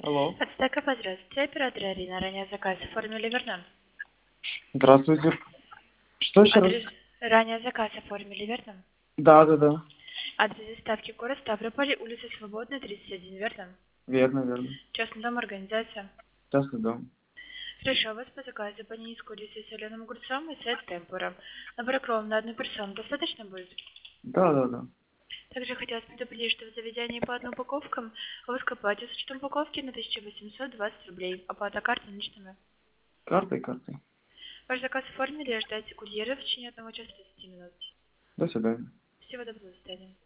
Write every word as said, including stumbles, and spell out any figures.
Алло. Отстака, здравствуйте. Оператор Арина. Ранее заказ оформили, верно? Здравствуйте. Что еще раз? Адрес... Ранее заказ оформили, верно? Да, да, да. Адрес доставки город Ставрополь, улица Свободная, тридцать один, верно? Верно, верно. Частный дом, организация. Частный дом. Хорошо, вас по заказу по низкую с соленым огурцом и сет темпура. Набор кром на одну персону достаточно будет? Да, да, да. Также хотелось предупредить, что в заведении по одной упаковкам вы оплате с учетом упаковки на тысяча восемьсот двадцать рублей. Оплата картой наличными. Картой, картой. Ваш заказ оформили, ждайте курьера в течение одного часа тридцати минут. До свидания. Всего доброго, до свидания.